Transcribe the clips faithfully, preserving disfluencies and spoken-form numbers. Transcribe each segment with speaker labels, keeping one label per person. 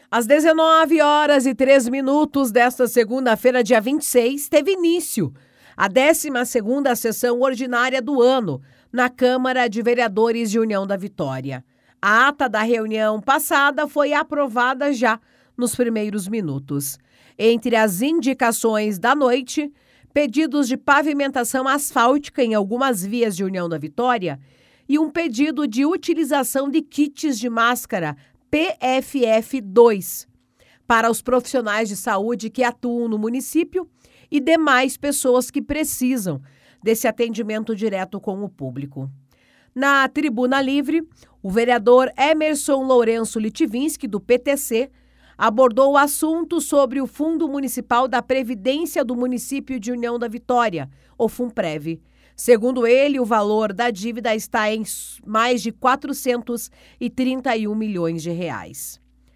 Speaker 1: Às dezenove horas e três minutos desta segunda-feira, dia vinte e seis, teve início a décima segunda sessão ordinária do ano na Câmara de Vereadores de União da Vitória. A ata da reunião passada foi aprovada já nos primeiros minutos. Entre as indicações da noite, pedidos de pavimentação asfáltica em algumas vias de União da Vitória e um pedido de utilização de kits de máscara P F F dois para os profissionais de saúde que atuam no município e demais pessoas que precisam desse atendimento direto com o público. Na tribuna livre, o vereador Emerson Lourenço Litivinsky, do P T C, abordou o assunto sobre o Fundo Municipal da Previdência do município de União da Vitória, o FUNPREV. Segundo ele, o valor da dívida está em mais de quatrocentos e trinta e um milhões de reais.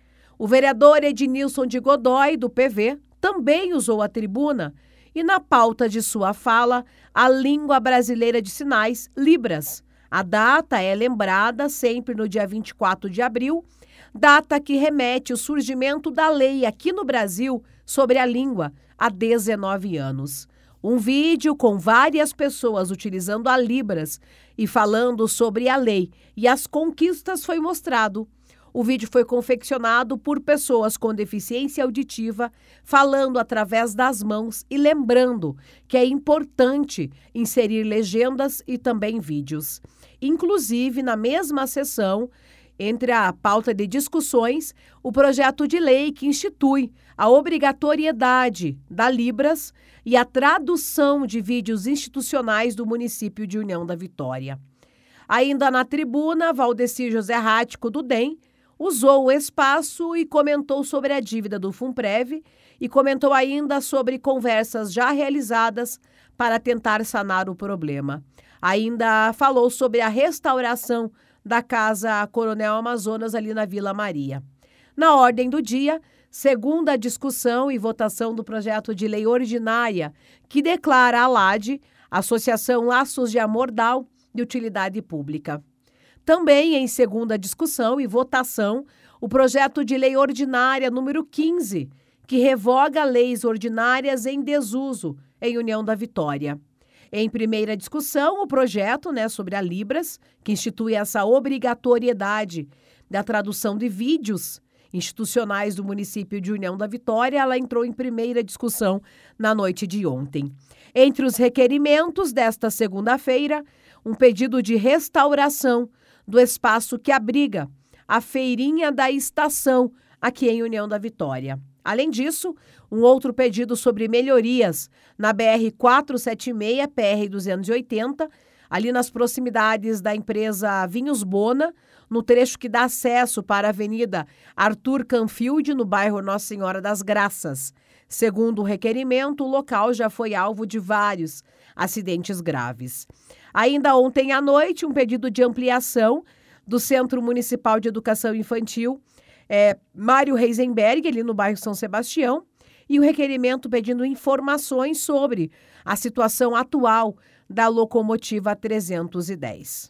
Speaker 1: O vereador Ednilson de Godoy, do P V, também usou a tribuna e, na pauta de sua fala, a língua brasileira de sinais, Libras. A data é lembrada sempre no dia vinte e quatro de abril, data que remete ao surgimento da lei aqui no Brasil sobre a língua há dezenove anos. Um vídeo com várias pessoas utilizando a Libras e falando sobre a lei e as conquistas foi mostrado. O vídeo foi confeccionado por pessoas com deficiência auditiva, falando através das mãos e lembrando que é importante inserir legendas e também vídeos. Inclusive, na mesma sessão, entre a pauta de discussões, o projeto de lei que institui a obrigatoriedade da Libras e a tradução de vídeos institucionais do município de União da Vitória. Ainda na tribuna, Valdecir José Rático, do D E M, usou o espaço e comentou sobre a dívida do FUNPREV e comentou ainda sobre conversas já realizadas para tentar sanar o problema. Ainda falou sobre a restauração da Casa Coronel Amazonas ali na Vila Maria. Na ordem do dia, segunda discussão e votação do projeto de lei ordinária que declara a LAD, Associação Laços de Amor D A O, de utilidade pública. Também em segunda discussão e votação, o projeto de lei ordinária número quinze, que revoga leis ordinárias em desuso em União da Vitória. Em primeira discussão, o projeto, né, sobre a Libras, que institui essa obrigatoriedade da tradução de vídeos institucionais do município de União da Vitória, ela entrou em primeira discussão na noite de ontem. Entre os requerimentos desta segunda-feira, um pedido de restauração do espaço que abriga a Feirinha da Estação, aqui em União da Vitória. Além disso, um outro pedido sobre melhorias na B R quatrocentos e setenta e seis, P R duzentos e oitenta, ali nas proximidades da empresa Vinhos Bona, no trecho que dá acesso para a Avenida Arthur Canfield, no bairro Nossa Senhora das Graças. Segundo o requerimento, o local já foi alvo de vários acidentes graves. Ainda ontem à noite, um pedido de ampliação do Centro Municipal de Educação Infantil, é, Mário Reisenberg, ali no bairro São Sebastião, e o requerimento pedindo informações sobre a situação atual da locomotiva trezentos e dez.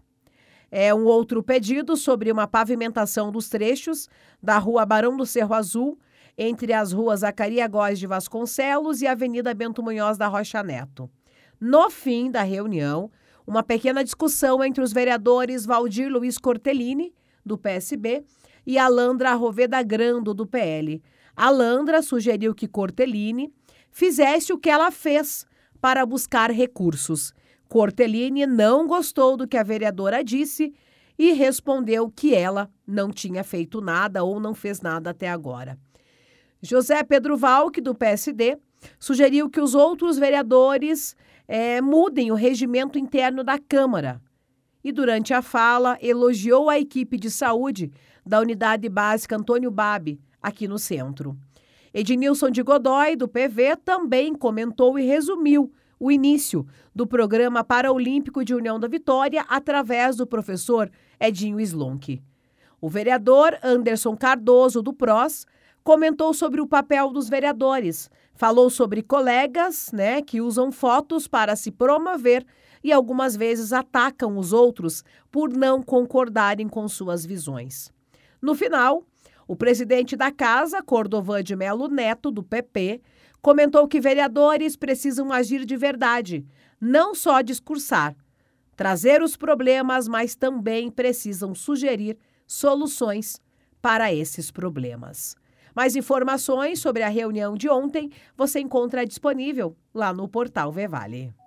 Speaker 1: É um outro pedido sobre uma pavimentação dos trechos da Rua Barão do Cerro Azul, entre as ruas Zacaria Góes de Vasconcelos e Avenida Bento Munhoz da Rocha Neto. No fim da reunião, uma pequena discussão entre os vereadores Valdir Luiz Cortellini, do P S B, e Alandra Roveda Grando, do P L. Alandra sugeriu que Cortellini fizesse o que ela fez para buscar recursos. Cortellini não gostou do que a vereadora disse e respondeu que ela não tinha feito nada ou não fez nada até agora. José Pedro Valque, do P S D, sugeriu que os outros vereadores é, mudem o regimento interno da Câmara. E durante a fala, elogiou a equipe de saúde da Unidade Básica Antônio Babi, aqui no centro. Ednilson de Godoy, do P V, também comentou e resumiu o início do Programa Paraolímpico de União da Vitória através do professor Edinho Slonk. O vereador Anderson Cardoso, do P R O S, comentou sobre o papel dos vereadores, falou sobre colegas, né, que usam fotos para se promover e algumas vezes atacam os outros por não concordarem com suas visões. No final, O presidente da casa, Cordovan de Melo Neto, do P P, comentou que vereadores precisam agir de verdade, não só discursar, trazer os problemas, mas também precisam sugerir soluções para esses problemas. Mais informações sobre a reunião de ontem você encontra disponível lá no portal Vevale.